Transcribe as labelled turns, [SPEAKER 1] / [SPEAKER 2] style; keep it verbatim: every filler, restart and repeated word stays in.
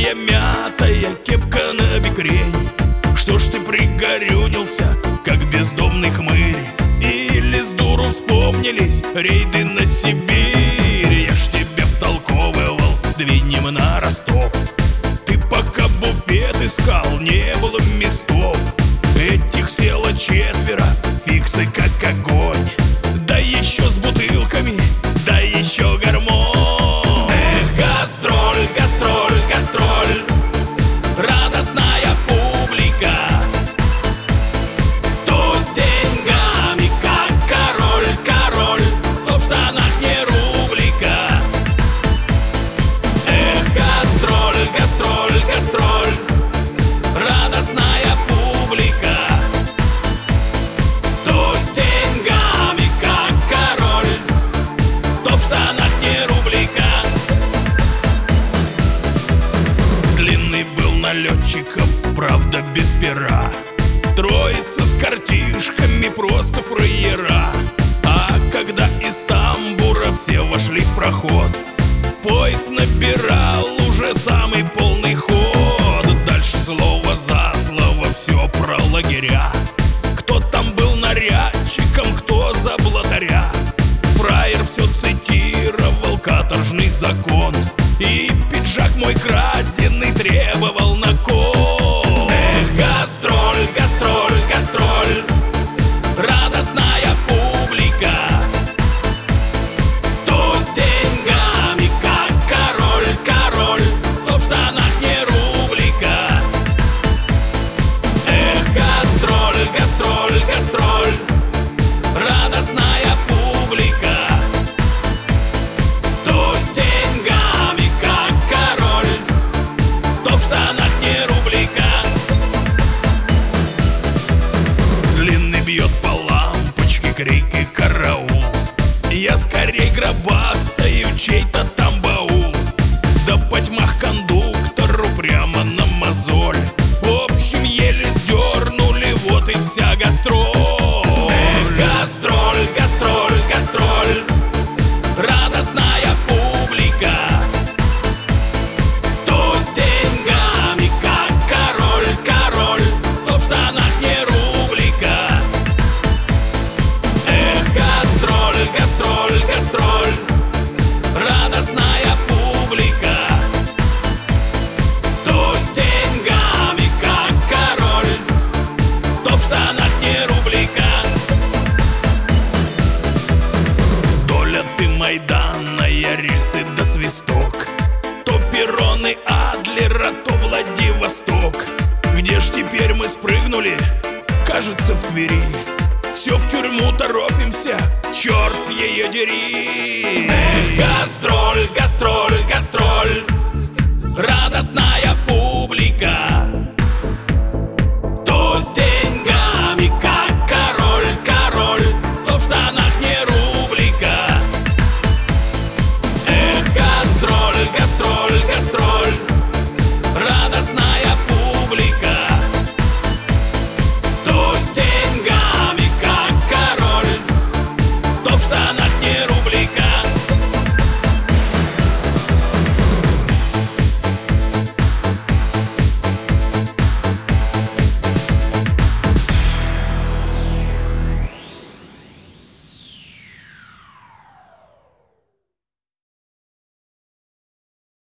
[SPEAKER 1] Листья мятая, кепка на бекрень. Что ж ты пригорюнился, как бездомный хмырь? Или с дуру вспомнились рейды на Сибирь? Я ж тебя втолковывал, двинем на Ростов. Ты пока буфет искал, не было местов. Этих село четверо, фиксы как огонь. Да еще с бутылками, да еще гармонь. Эх, гастроль, гастроль, гастроль, радостная публика. То с деньгами, как король, король, то в штанах не рублика. Эх, гастроль, гастроль, гастроль, радостная публика. То с деньгами, как король, то в штанах не рублика. Длинный был налетчиком, правда без пера. Троица с картишками, просто фраера. А когда из тамбура все вошли в проход, поезд набирал уже самый полный ход. Дальше слово за слово все про лагеря. Кто там был нарядчиком, кто за блатаря. Фраер все цитировал каторжный закон, и пиджак мой краденый требовал на кон. Эх, гастроль, гастроль, гастроль, радостная публика. То с деньгами, как король, король, то в штанах не рублика. Эх, гастроль, гастроль, гастроль, радостная публика. То с деньгами, как король, то в штанах не рублика. Длинный бьет по лампочке, крики караул. Я скорей гробастаю, чей-то там баул. Да в потьмах кондуктору прямо на мозоль. В общем, еле сдернули, вот и вся гастроль. Эх, гастроль, гастроль, гастроль, радостная публика. То с деньгами, как король, король, то в штанах не рублика. Эх, гастроль, гастроль, гастроль, радостная публика. То с деньгами, как король, то в штанах не рублика. Доля ты майданная, рельсы да свисток. То перроны Адлера, то Владивосток. Где ж теперь мы спрыгнули? Кажется, в Твери. Все в тюрьму торопимся, черт ее дери. Эх, гастроль, гастроль, гастроль, радостная публика.